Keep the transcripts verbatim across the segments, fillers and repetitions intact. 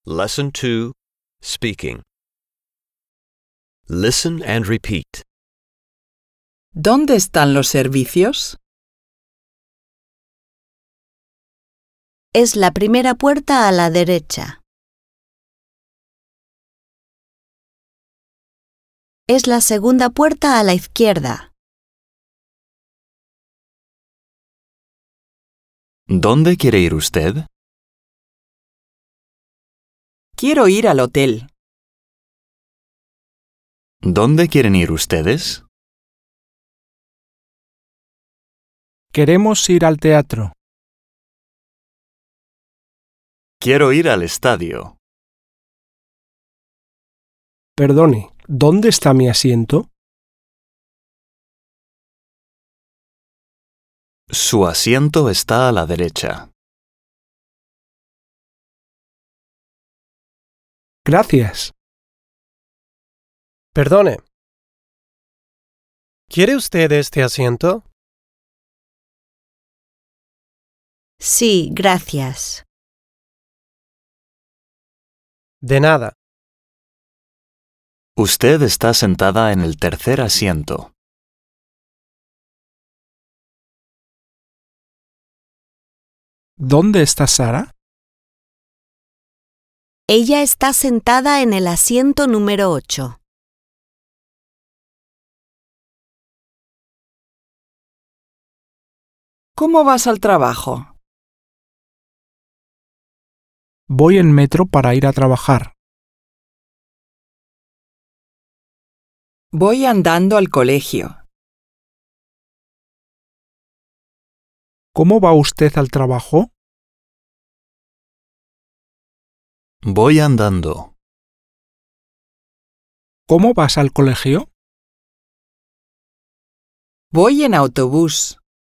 Lesson two, Speaking. Listen and repeat. ¿Dónde están los servicios? Es la primera puerta a la derecha. Es la segunda puerta a la izquierda. ¿Dónde quiere ir usted? Quiero ir al hotel. ¿Dónde quieren ir ustedes? Queremos ir al teatro. Quiero ir al estadio. Perdone, ¿dónde está mi asiento? Su asiento está a la derecha. Gracias. Perdone. ¿Quiere usted este asiento? Sí, gracias. De nada. Usted está sentada en el tercer asiento. ¿Dónde está Sara? Ella está sentada en el asiento número ocho. ¿Cómo vas al trabajo? Voy en metro para ir a trabajar. Voy andando al colegio. ¿Cómo va usted al trabajo? Voy andando. ¿Cómo vas al colegio? Voy en autobús.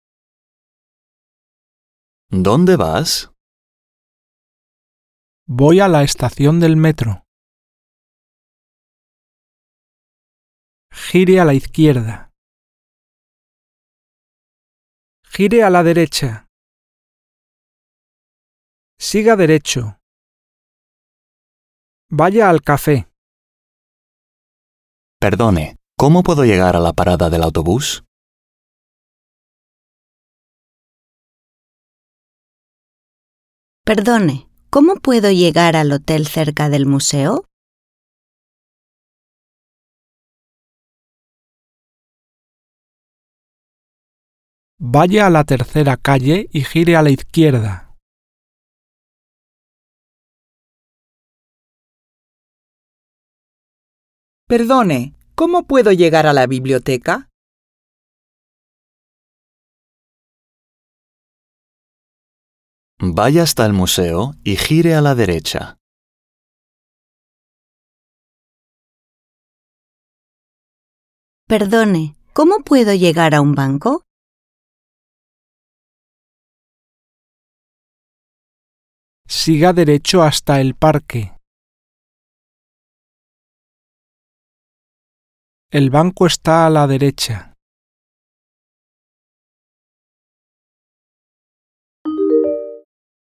¿Dónde vas? Voy a la estación del metro. Gire a la izquierda. Gire a la derecha. Siga derecho. Vaya al café. Perdone, ¿cómo puedo llegar a la parada del autobús? Perdone, ¿cómo puedo llegar al hotel cerca del museo? Vaya a la tercera calle y gire a la izquierda. Perdone, ¿cómo puedo llegar a la biblioteca? Vaya hasta el museo y gire a la derecha. Perdone, ¿cómo puedo llegar a un banco? Siga derecho hasta el parque. El banco está a la derecha.